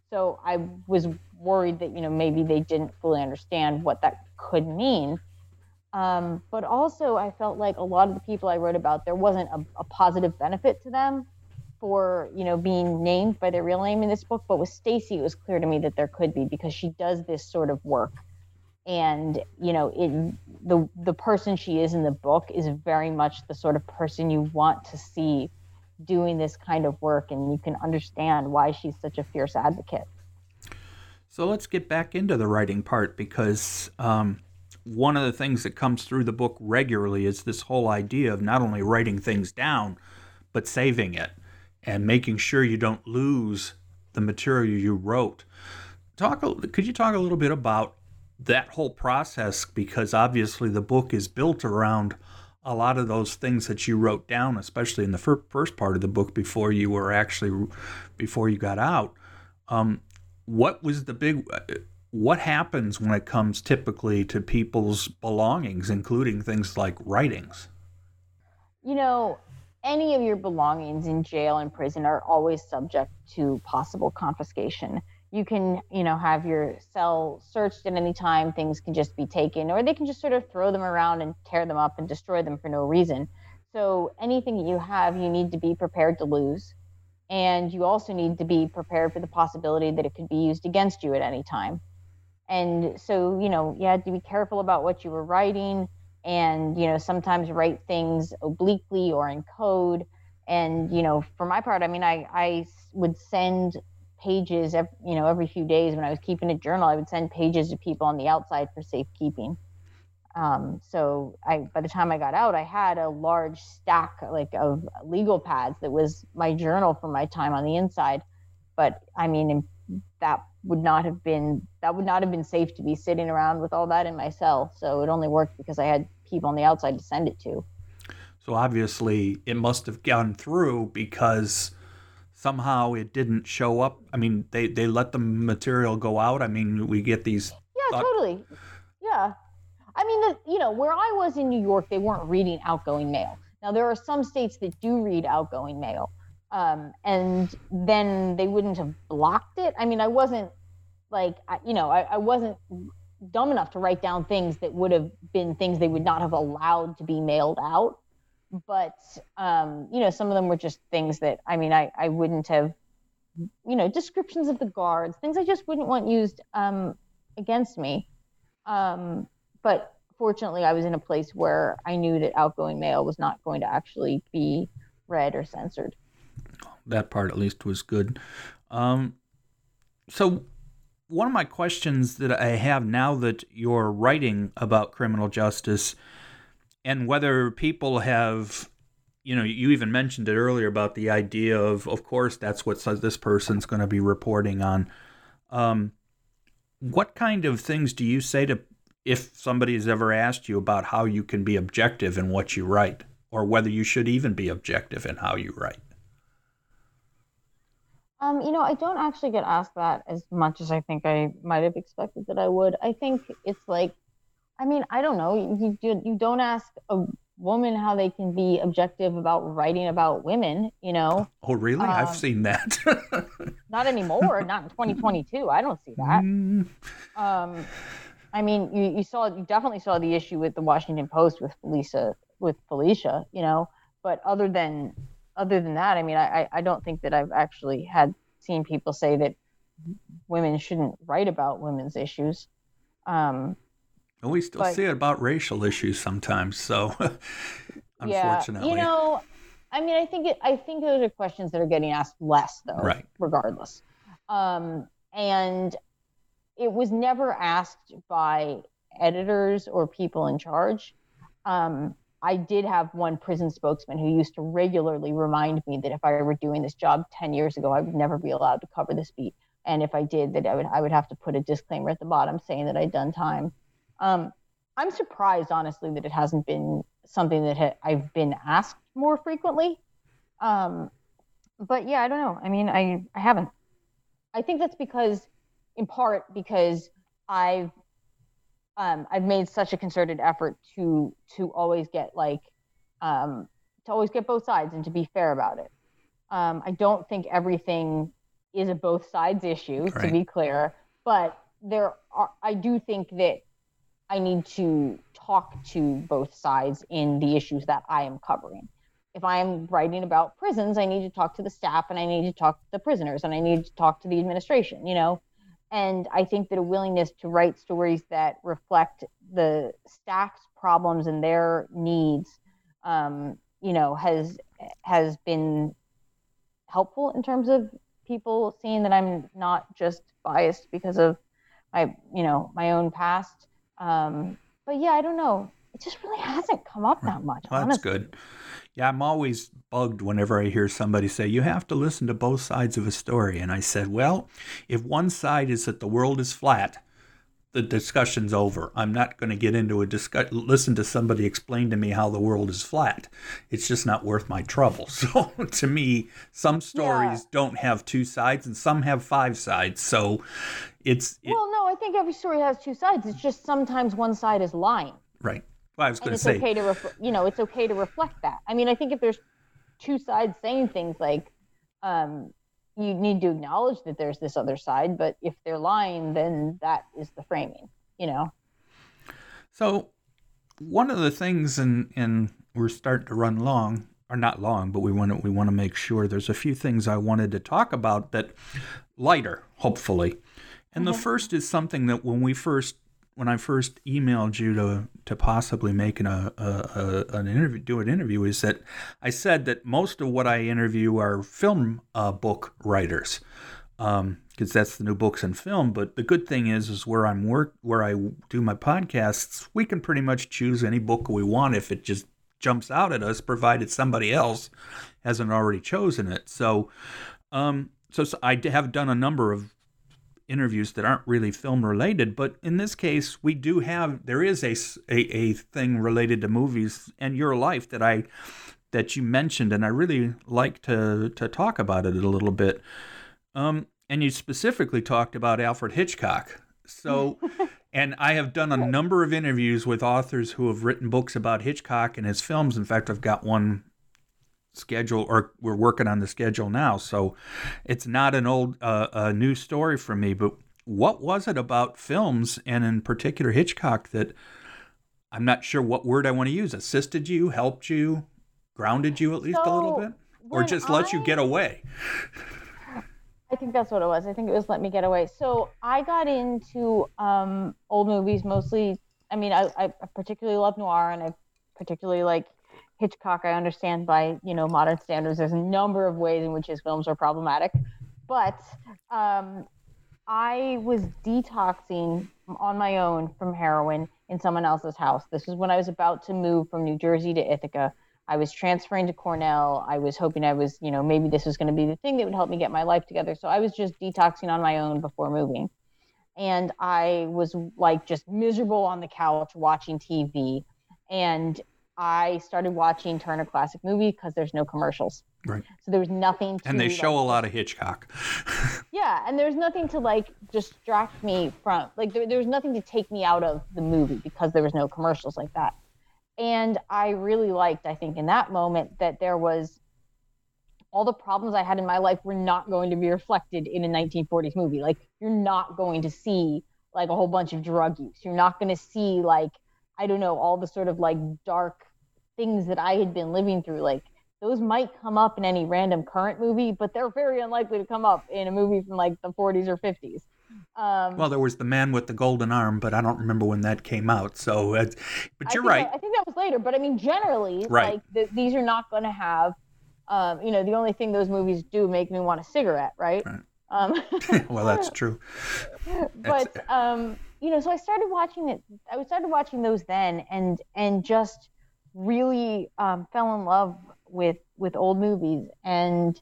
So I was worried that, you know, maybe they didn't fully understand what that could mean. Um, but also I felt like a lot of the people I wrote about, there wasn't a, a positive benefit to them for, you know, being named by their real name in this book. But with Stacy, it was clear to me that there could be, because she does this sort of work. And, you know, it, the the person she is in the book is very much the sort of person you want to see doing this kind of work, and you can understand why she's such a fierce advocate. So let's get back into the writing part, because um, one of the things that comes through the book regularly is this whole idea of not only writing things down, but saving it and making sure you don't lose the material you wrote. Talk. Could you talk a little bit about that whole process? Because obviously the book is built around a lot of those things that you wrote down, especially in the fir- first part of the book before you were actually, before you got out. Um, what was the big, what happens when it comes typically to people's belongings, including things like writings? You know, any of your belongings in jail and prison are always subject to possible confiscation. You can, you know, have your cell searched at any time. Things can just be taken, or they can just sort of throw them around and tear them up and destroy them for no reason. So anything that you have, you need to be prepared to lose. And you also need to be prepared for the possibility that it could be used against you at any time. And so, you know, you had to be careful about what you were writing, and, you know, sometimes write things obliquely or in code. And, you know, for my part, I mean, I, I would send pages, every, you know, every few days when I was keeping a journal. I would send pages to people on the outside for safekeeping. Um, so I, by the time I got out, I had a large stack like of legal pads that was my journal from my time on the inside. But I mean, that would not have been, that would not have been safe to be sitting around with all that in my cell. So it only worked because I had people on the outside to send it to. So obviously it must have gone through, because somehow it didn't show up. I mean, they, they let the material go out. I mean, we get these. Yeah, thought- totally. Yeah. I mean, the, you know, where I was in New York, they weren't reading outgoing mail. Now, there are some states that do read outgoing mail. Um, and then they wouldn't have blocked it. I mean, I wasn't like, you know, I, I wasn't dumb enough to write down things that would have been things they would not have allowed to be mailed out. But, um, you know, some of them were just things that, I mean, I, I wouldn't have, you know, descriptions of the guards, things I just wouldn't want used um, against me. Um, but fortunately, I was in a place where I knew that outgoing mail was not going to actually be read or censored. That part, at least, was good. Um, so one of my questions that I have now that you're writing about criminal justice, and whether people have, you know, you even mentioned it earlier about the idea of, of course, that's what this person's going to be reporting on. Um, what kind of things do you say to, if somebody has ever asked you about how you can be objective in what you write, or whether you should even be objective in how you write? Um, you know, I don't actually get asked that as much as I think I might have expected that I would. I think it's like, I mean, I don't know. You, you, you don't ask a woman how they can be objective about writing about women, you know? Oh, really? Um, I've seen that. Not anymore. Not in twenty twenty-two. I don't see that. Mm. Um, I mean, you, you saw, you definitely saw the issue with the Washington Post with Felicia, with Felicia, you know? But other than, other than that, I mean, I, I don't think that I've actually had seen people say that women shouldn't write about women's issues. Um, And we still but, see it about racial issues sometimes. So, unfortunately, yeah, you know, I mean, I think it, I think those are questions that are getting asked less, though. Right. Regardless, um, and it was never asked by editors or people in charge. Um, I did have one prison spokesman who used to regularly remind me that if I were doing this job ten years ago, I would never be allowed to cover this beat, and if I did, that I would I would have to put a disclaimer at the bottom saying that I'd done time. Um, I'm surprised, honestly, that it hasn't been something that ha- I've been asked more frequently. Um, but yeah, I don't know. I mean, I, I haven't. I think that's because, in part, because I've um, I've made such a concerted effort to to always get like um, to always get both sides and to be fair about it. Um, I don't think everything is a both sides issue, right. to be clear. But there are, I do think that I need to talk to both sides in the issues that I am covering. If I am writing about prisons, I need to talk to the staff, and I need to talk to the prisoners, and I need to talk to the administration, you know? And I think that a willingness to write stories that reflect the staff's problems and their needs, um, you know, has has been helpful in terms of people seeing that I'm not just biased because of my, you know, my own past. Um, but yeah, I don't know. It just really hasn't come up that much. Well, that's honestly. Good. Yeah, I'm always bugged whenever I hear somebody say, you have to listen to both sides of a story. And I said, well, if one side is that the world is flat, the discussion's over. I'm not going to get into a discuss. Listen to somebody explain to me how the world is flat. It's just not worth my trouble. So to me, some stories yeah. don't have two sides and some have five sides. So it's... It, well, no, I think every story has two sides. It's just sometimes one side is lying. Right. Well, I was going to say... Okay to ref- you know, it's okay to reflect that. I mean, I think if there's two sides saying things like... Um, you need to acknowledge that there's this other side, but if they're lying, then that is the framing, you know? So one of the things, and and we're starting to run long, or not long, but we want to, we want to make sure there's a few things I wanted to talk about that lighter, hopefully. And mm-hmm. the first is something that when we first, when I first emailed you to to possibly make an, a, a, an interview, do an interview, is that I said that most of what I interview are film uh, book writers, because um, that's the new books and film. But the good thing is, is where I'm work, where I do my podcasts, we can pretty much choose any book we want if it just jumps out at us, provided somebody else hasn't already chosen it. So, um, so, so I have done a number of interviews that aren't really film related, but in this case we do have there is a, a, a thing related to movies and your life that I that you mentioned, and I really like to to talk about it a little bit. Um, and you specifically talked about Alfred Hitchcock. So, and I have done a number of interviews with authors who have written books about Hitchcock and his films. In fact, I've got one schedule, or we're working on the schedule now, so it's not an old uh, a new story for me. But what was it about films, and in particular Hitchcock, that I'm not sure what word I want to use, assisted you, helped you, grounded you at least so a little bit, or just let I, you get away? I think that's what it was. I think it was let me get away. So I got into um, old movies mostly. I mean, I, I particularly love noir, and I particularly like Hitchcock. I understand by, you know, modern standards, there's a number of ways in which his films are problematic. But um, I was detoxing on my own from heroin in someone else's house. This was when I was about to move from New Jersey to Ithaca. I was transferring to Cornell. I was hoping I was, you know, maybe this was going to be the thing that would help me get my life together. So I was just detoxing on my own before moving. And I was like just miserable on the couch watching T V. And I started watching Turner Classic Movie because there's no commercials. Right. So there was nothing to... And they show like, a lot of Hitchcock. Yeah, and there's nothing to like distract me from... Like there, there was nothing to take me out of the movie because there was no commercials like that. And I really liked, I think, in that moment that there was... all the problems I had in my life were not going to be reflected in a nineteen forties movie. Like, you're not going to see like a whole bunch of drug use. You're not going to see like, I don't know, all the sort of like dark things that I had been living through. Like, those might come up in any random current movie, but they're very unlikely to come up in a movie from like the forties or fifties. Um, well, there was The Man with the Golden Arm, but I don't remember when that came out. So, uh, but you're I right. That, I think that was later. But I mean, generally, right. like the, these are not going to have, um, you know, the only thing those movies do make me want a cigarette, right? right. Um, well, that's true. But um, you know, so I started watching it. I started watching those then, and and just really um, fell in love with with old movies. And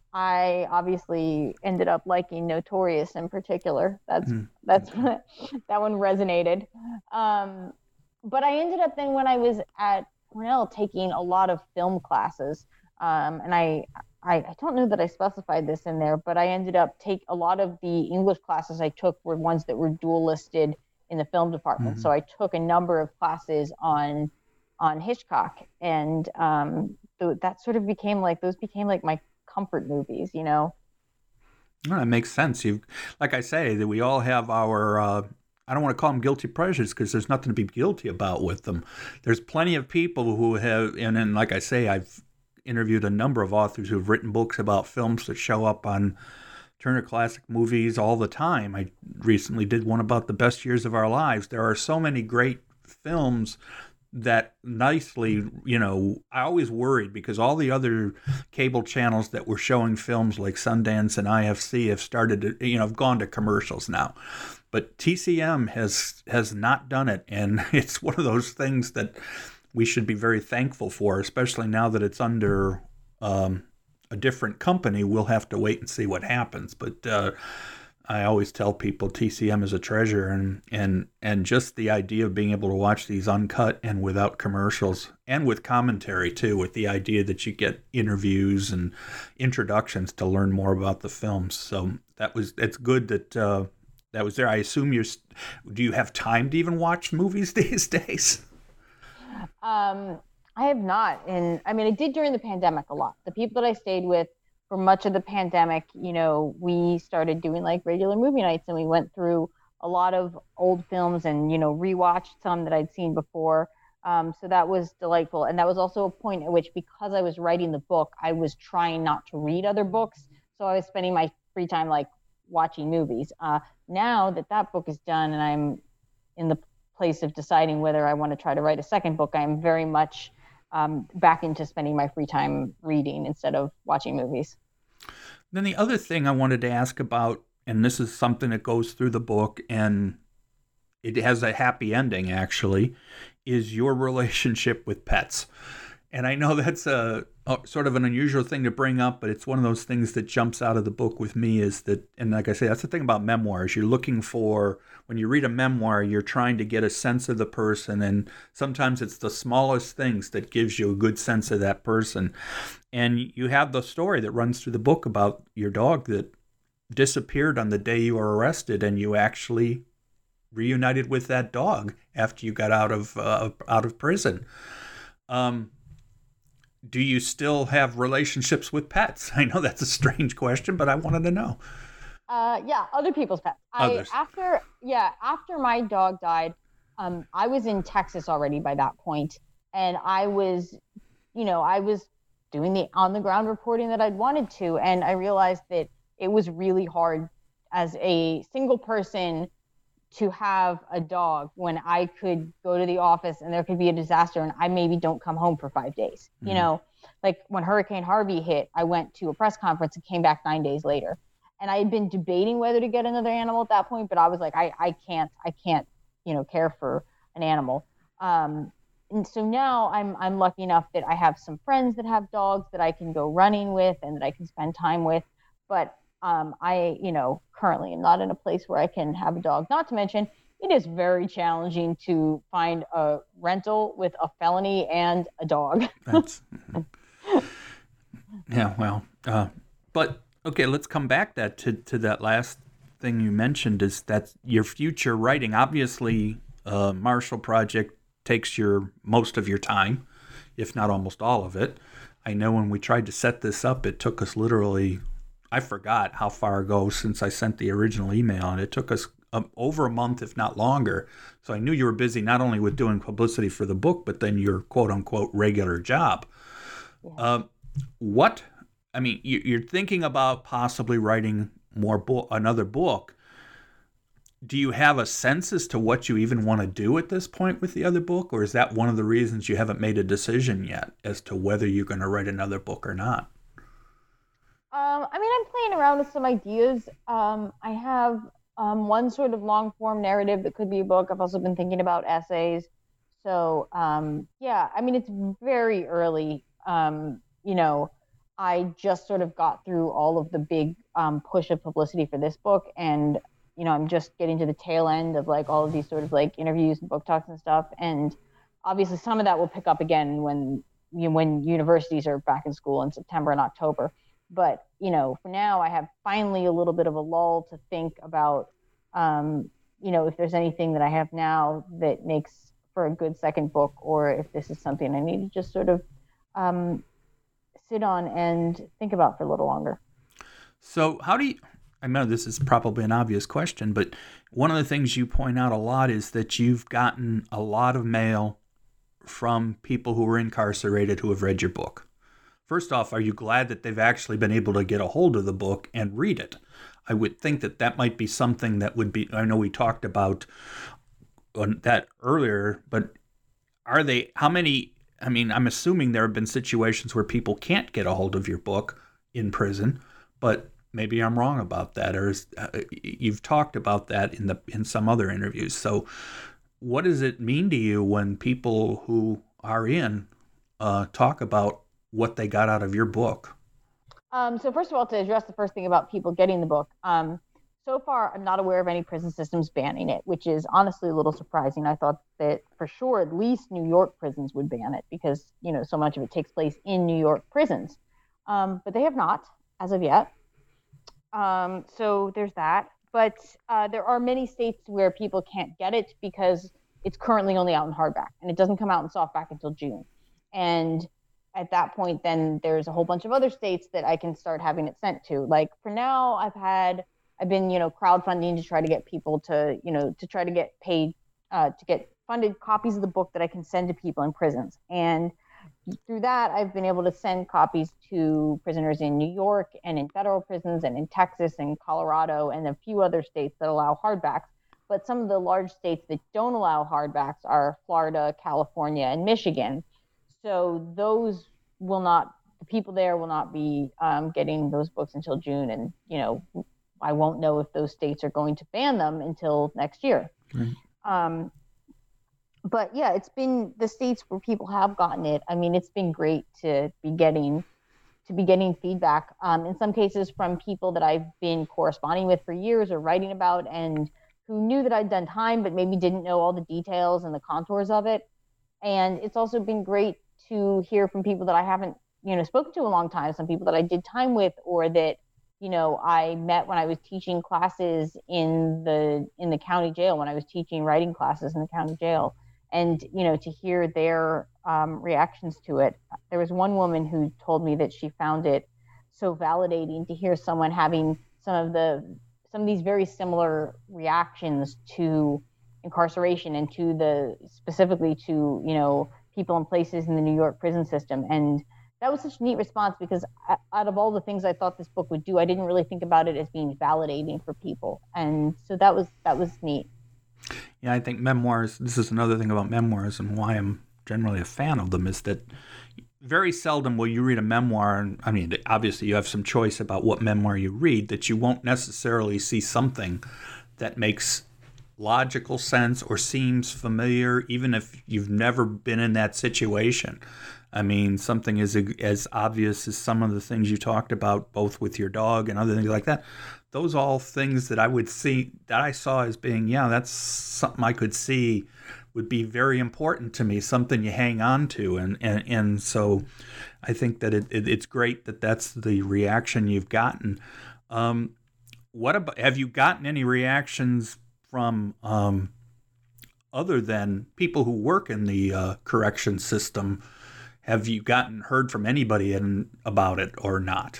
I obviously ended up liking Notorious in particular. That's mm. that's what, that one resonated. Um, but I ended up then when I was at Cornell taking a lot of film classes, um, and I, I I don't know that I specified this in there, but I ended up take a lot of the English classes I took were ones that were dual listed in the film department. Mm-hmm. So I took a number of classes on on Hitchcock, and um, th- that sort of became like those became like my comfort movies, you know. Well, that makes sense. You, like I say, that we all have our. Uh, I don't want to call them guilty pleasures because there's nothing to be guilty about with them. There's plenty of people who have, and then like I say, I've interviewed a number of authors who've written books about films that show up on Turner Classic Movies all the time. I recently did one about the best years of our lives. There are so many great films that nicely, you know, I always worried because all the other cable channels that were showing films like Sundance and I F C have started to, you know, have gone to commercials now. But T C M has has not done it, and it's one of those things that we should be very thankful for, especially now that it's under um, a different company. We'll have to wait and see what happens. But uh, I always tell people T C M is a treasure, and, and, and just the idea of being able to watch these uncut and without commercials and with commentary too, with the idea that you get interviews and introductions to learn more about the films. So that was, it's good that uh, that was there. I assume you're, do you have time to even watch movies these days? Um, I have not. And I mean, I did during the pandemic a lot. The people that I stayed with for much of the pandemic, you know, we started doing like regular movie nights, and we went through a lot of old films and, you know, rewatched some that I'd seen before. Um, so that was delightful. And that was also a point at which, because I was writing the book, I was trying not to read other books. So I was spending my free time like watching movies. Uh, now that that book is done and I'm in the place of deciding whether I want to try to write a second book, I'm very much um, back into spending my free time reading instead of watching movies. Then the other thing I wanted to ask about, and this is something that goes through the book and it has a happy ending actually, is your relationship with pets. And I know that's a, a sort of an unusual thing to bring up, but it's one of those things that jumps out of the book with me is that, and like I say, that's the thing about memoirs. You're looking for, when you read a memoir, you're trying to get a sense of the person, and sometimes it's the smallest things that gives you a good sense of that person. And you have the story that runs through the book about your dog that disappeared on the day you were arrested, and you actually reunited with that dog after you got out of uh, out of prison. Um, do you still have relationships with pets? I know that's a strange question, but I wanted to know. Uh, yeah, other people's pets. Others. I, after, yeah, after my dog died, um, I was in Texas already by that point, and I was, you know, I was doing the on-the-ground reporting that I'd wanted to, and I realized that it was really hard as a single person to have a dog when I could go to the office and there could be a disaster and I maybe don't come home for five days. Mm-hmm. You know, like when Hurricane Harvey hit, I went to a press conference and came back nine days later. And I had been debating whether to get another animal at that point, but I was like, I, I can't, I can't, you know, care for an animal. Um, and so now I'm, I'm lucky enough that I have some friends that have dogs that I can go running with and that I can spend time with. But Um, I, you know, currently am not in a place where I can have a dog. Not to mention, it is very challenging to find a rental with a felony and a dog. That's, yeah, well, uh, but okay, let's come back that to, to that last thing you mentioned is that your future writing. Obviously, uh, Marshall Project takes your most of your time, if not almost all of it. I know when we tried to set this up, it took us literally. I forgot how far ago since I sent the original email, and it took us um, over a month, if not longer. So I knew you were busy not only with doing publicity for the book, but then your quote-unquote regular job. Yeah. Uh, what, I mean, you, you're thinking about possibly writing more bo- another book. Do you have a sense as to what you even want to do at this point with the other book, or is that one of the reasons you haven't made a decision yet as to whether you're going to write another book or not? Um, I mean, I'm playing around with some ideas. Um, I have um, one sort of long form narrative that could be a book. I've also been thinking about essays. So, um, yeah, I mean, it's very early. Um, you know, I just sort of got through all of the big um, push of publicity for this book. And, you know, I'm just getting to the tail end of like all of these sort of like interviews and book talks and stuff. And obviously some of that will pick up again when, you know, when universities are back in school in September and October. But, you know, for now, I have finally a little bit of a lull to think about, um, you know, if there's anything that I have now that makes for a good second book, or if this is something I need to just sort of um, sit on and think about for a little longer. So how do you, I know this is probably an obvious question, but one of the things you point out a lot is that you've gotten a lot of mail from people who were incarcerated who have read your book. First off, are you glad that they've actually been able to get a hold of the book and read it? I would think that that might be something that would be, I know we talked about that earlier, but are they, how many, I mean, I'm assuming there have been situations where people can't get a hold of your book in prison, but maybe I'm wrong about that, or is, uh, you've talked about that in the in some other interviews. So what does it mean to you when people who are in uh, talk about what they got out of your book? Um, so first of all, to address the first thing about people getting the book, um, so far I'm not aware of any prison systems banning it, which is honestly a little surprising. I thought that for sure at least New York prisons would ban it because, you know, so much of it takes place in New York prisons. Um, but they have not as of yet. Um, so there's that. But uh, there are many states where people can't get it because it's currently only out in hardback and it doesn't come out in softback until June. And at that point, then there's a whole bunch of other states that I can start having it sent to. Like for now, I've had, I've been, you know, crowdfunding to try to get people to, you know, to try to get paid, uh, to get funded copies of the book that I can send to people in prisons. And through that, I've been able to send copies to prisoners in New York and in federal prisons and in Texas and Colorado and a few other states that allow hardbacks. But some of the large states that don't allow hardbacks are Florida, California, and Michigan. So those will not, the people there will not be um, getting those books until June. And, you know, I won't know if those states are going to ban them until next year. Mm-hmm. Um, but yeah, it's been the states where people have gotten it. I mean, it's been great to be getting, to be getting feedback. Um, in some cases from people that I've been corresponding with for years or writing about and who knew that I'd done time, but maybe didn't know all the details and the contours of it. And it's also been great to hear from people that I haven't, you know, spoken to in a long time, some people that I did time with or that, you know, I met when I was teaching classes in the in the county jail, when I was teaching writing classes in the county jail. And, you know, to hear their um, reactions to it. There was one woman who told me that she found it so validating to hear someone having some of the some of these very similar reactions to incarceration and to the specifically to, you know, people in places in the New York prison system. And that was such a neat response because out of all the things I thought this book would do, I didn't really think about it as being validating for people. And so that was that was neat. Yeah, I think memoirs, this is another thing about memoirs and why I'm generally a fan of them, is that very seldom will you read a memoir, and I mean, obviously you have some choice about what memoir you read, that you won't necessarily see something that makes logical sense or seems familiar, even if you've never been in that situation. I mean, something as as obvious as some of the things you talked about, both with your dog and other things like that. Those are all things that I would see, that I saw as being, yeah, that's something I could see would be very important to me, something you hang on to. And, and, and so I think that it, it, it's great that that's the reaction you've gotten. Um, what about, have you gotten any reactions from um, other than people who work in the uh, correction system? Have you gotten heard from anybody in, about it or not?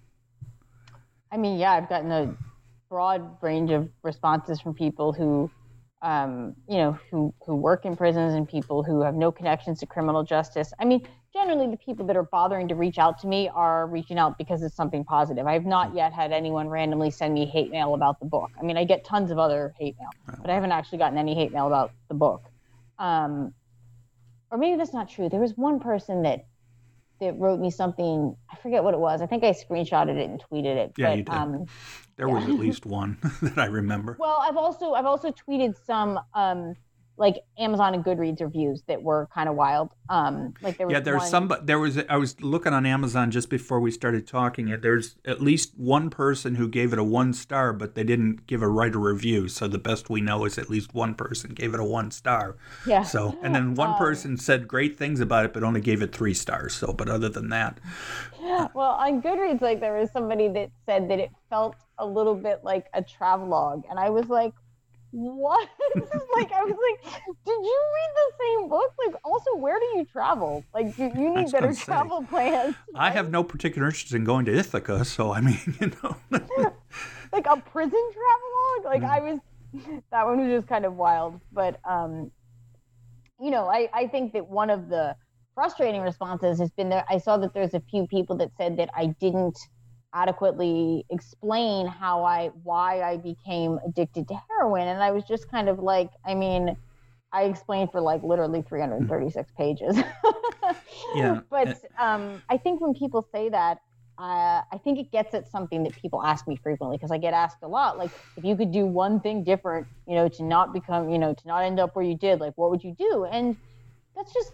I mean, yeah, I've gotten a broad range of responses from people who, um, you know, who, who work in prisons and people who have no connections to criminal justice. I mean, generally the people that are bothering to reach out to me are reaching out because it's something positive. I have not yet had anyone randomly send me hate mail about the book. I mean, I get tons of other hate mail, but I haven't actually gotten any hate mail about the book. Um, or maybe that's not true. There was one person that that wrote me something. I forget what it was. I think I screenshotted it and tweeted it. Yeah, but, you did. Um, there yeah. was at least one that I remember. Well, I've also I've also tweeted some um, like Amazon and Goodreads reviews that were kind of wild. Um, like there was yeah, there's one... some. There was. I was looking on Amazon just before we started talking. There's at least one person who gave it a one star, but they didn't give a write a review. So the best we know is at least one person gave it a one star. Yeah. So and then one um, person said great things about it, but only gave it three stars. So, but other than that. Yeah. Well, on Goodreads, like there was somebody that said that it felt a little bit like a travelogue, and I was like, what? Like, I was like, did you read the same book? Like, also, where do you travel? Like, you, you need better travel plans. I have no particular interest in going to Ithaca, so I mean, you know. Like, like a prison travelogue. Like I was, that one was just kind of wild. But um, you know, I I think that one of the frustrating responses has been there. I saw that there's a few people that said that I didn't adequately explain how I why I became addicted to heroin, and I was just kind of like, I mean, I explained for like literally three hundred thirty-six pages. Yeah. But um, I think when people say that, uh, I think it gets at something that people ask me frequently, because I get asked a lot, like, if you could do one thing different, you know, to not become, you know, to not end up where you did, like, what would you do? And that's just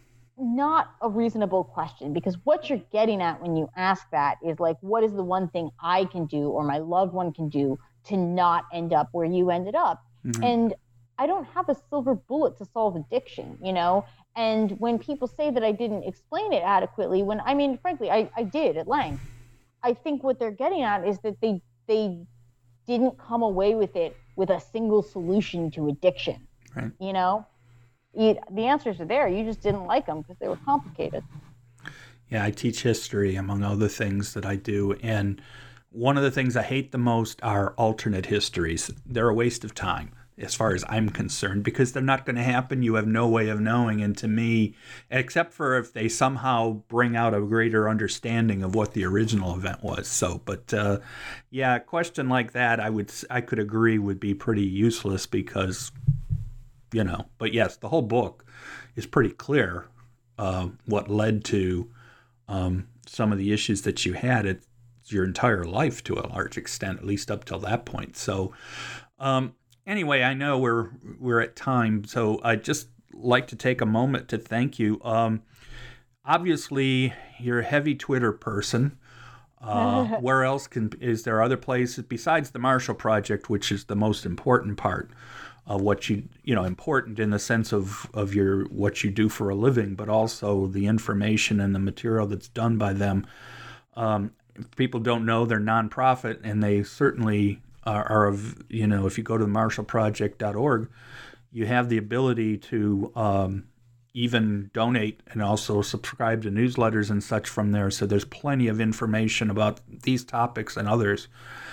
not a reasonable question, because what you're getting at when you ask that is like, what is the one thing I can do or my loved one can do to not end up where you ended up? Mm-hmm. And I don't have a silver bullet to solve addiction, you know? And when people say that I didn't explain it adequately, when, I mean, frankly, I, I did at length. I think what they're getting at is that they they didn't come away with it with a single solution to addiction, right? You know? You, the answers are there. You just didn't like them because they were complicated. Yeah, I teach history, among other things that I do. And one of the things I hate the most are alternate histories. They're a waste of time, as far as I'm concerned, because they're not going to happen. You have no way of knowing. And to me, except for if they somehow bring out a greater understanding of what the original event was. So, but uh, yeah, a question like that, I would, I could agree would be pretty useless because, you know, but yes, the whole book is pretty clear uh, what led to um, some of the issues that you had. It's your entire life to a large extent, at least up till that point. So, um, Anyway, I know we're we're at time, so I'd just like to take a moment to thank you. Um, obviously, you're a heavy Twitter person. Uh, where else can is there other places besides the Marshall Project, which is the most important part of what you you know important in the sense of of your what you do for a living, but also the information and the material that's done by them. Um, if people don't know, they're nonprofit, and they certainly are, are of, you know, if you go to the marshall project dot org, you have the ability to um, even donate and also subscribe to newsletters and such from there. So there's plenty of information about these topics and others.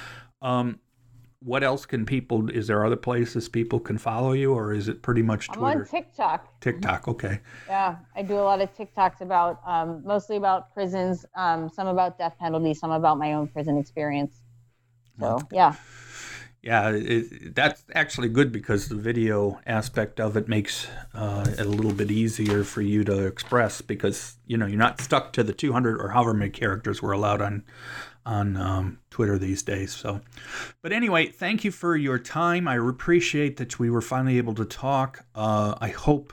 Um, what else can people, is there other places people can follow you, or is it pretty much Twitter? I'm on TikTok. TikTok, okay. Yeah, I do a lot of TikToks about, um, mostly about prisons, um, some about death penalty, some about my own prison experience. So, yeah. Yeah, it, that's actually good because the video aspect of it makes uh, it a little bit easier for you to express because, you know, you're not stuck to the two hundred or however many characters we're allowed on on um, Twitter these days. So, but anyway, thank you for your time. I appreciate that we were finally able to talk. Uh, I hope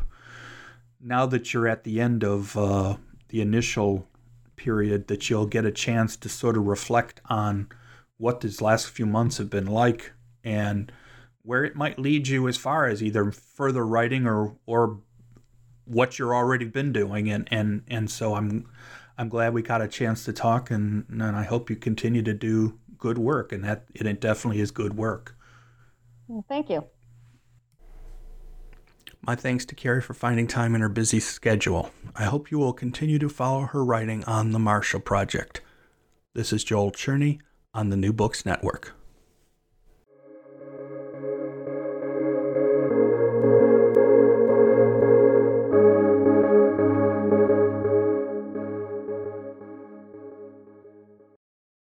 now that you're at the end of uh, the initial period that you'll get a chance to sort of reflect on what these last few months have been like and where it might lead you as far as either further writing or or what you're already been doing. And, and, and so I'm I'm glad we got a chance to talk, and, and I hope you continue to do good work, and that and it definitely is good work. Well, thank you. My thanks to Carrie for finding time in her busy schedule. I hope you will continue to follow her writing on the Marshall Project. This is Joel Cherney on the New Books Network.